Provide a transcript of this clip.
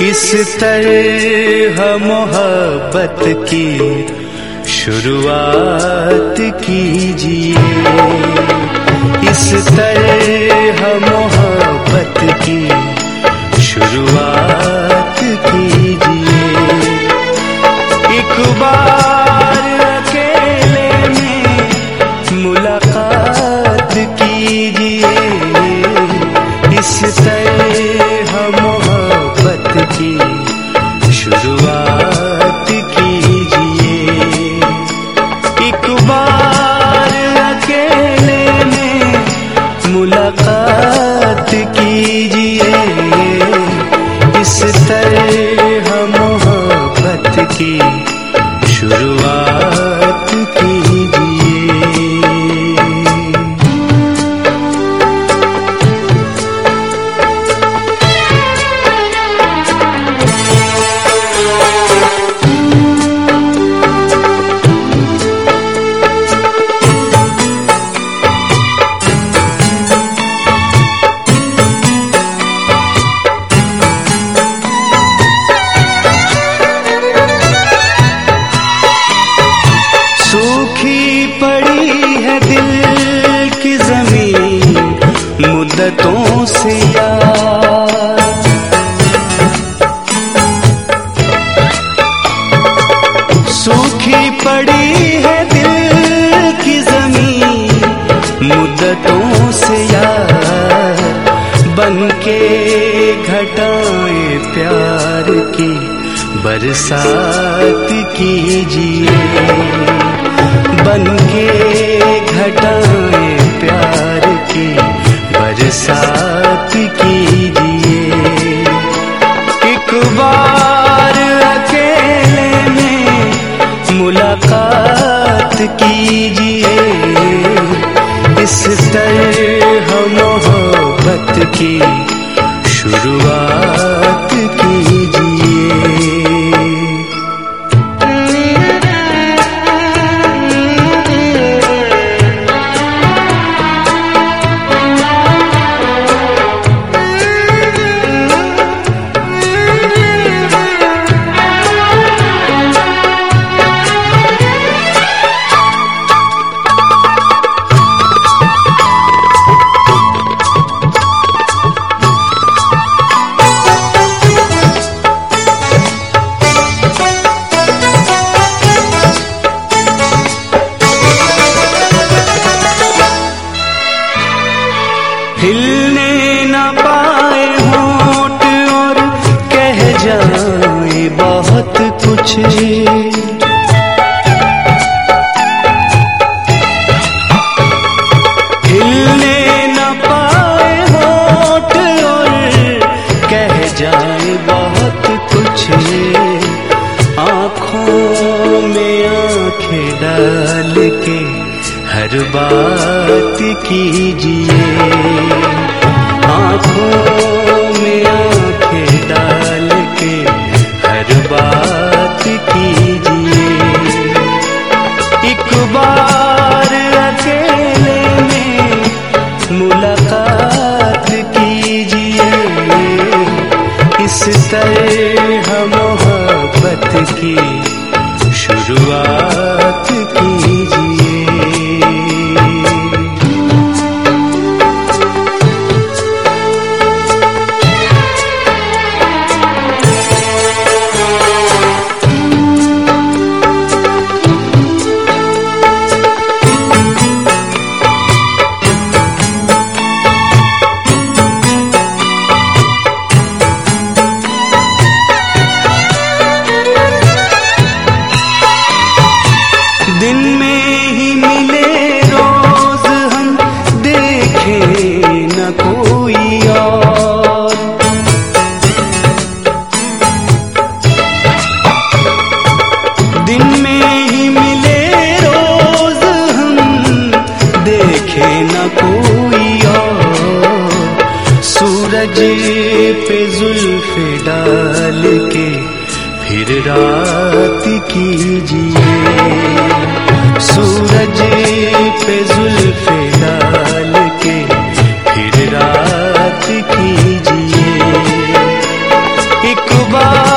इस तरह मोहब्बत की शुरुआत कीजिए, इस तरह मोहब्बत की शुरुआत कीजिए। एक बार अकेले में मुलाकात कीजिए, इस तरह मोहब्बत की शुरुआत कीजिए। एक बार अकेले में मुलाकात कीजिए, इस तरह मोहब्बत की शुरुआत कीजिए। मुद्दतों से यार, सूखी पड़ी है दिल की जमीन मुद्दतों से यार, बनके घटाएं प्यार की बरसात कीजिए, बनके घटाएं प्यार की बरसात कीजिए। एक बार अकेले में मुलाकात कीजिए, इस तरह मोहब्बत की शुरुआत कीजिए। हिलने न पाए होंठ और कह जाए बहुत कुछ, हिलने न पाए होंठ और कह जाए बहुत कुछ, आँखों में आँखें डाल के हर बात कीजिए, आँखों में आँखें डाल के हर बात कीजिए। एक बार अकेले में मुलाकात कीजिए, इस तरह मोहब्बत की शुरुआत कीजिए। दिन में ही मिले रोज हम, देखे न कोई और, दिन में ही मिले रोज हम, देखे न कोई और, सूरज पे जुल्फ़े डाल के फिर रात कीजिए, सूरज पे जुल्फ़े डाल के फिर रात कीजिए। एक बात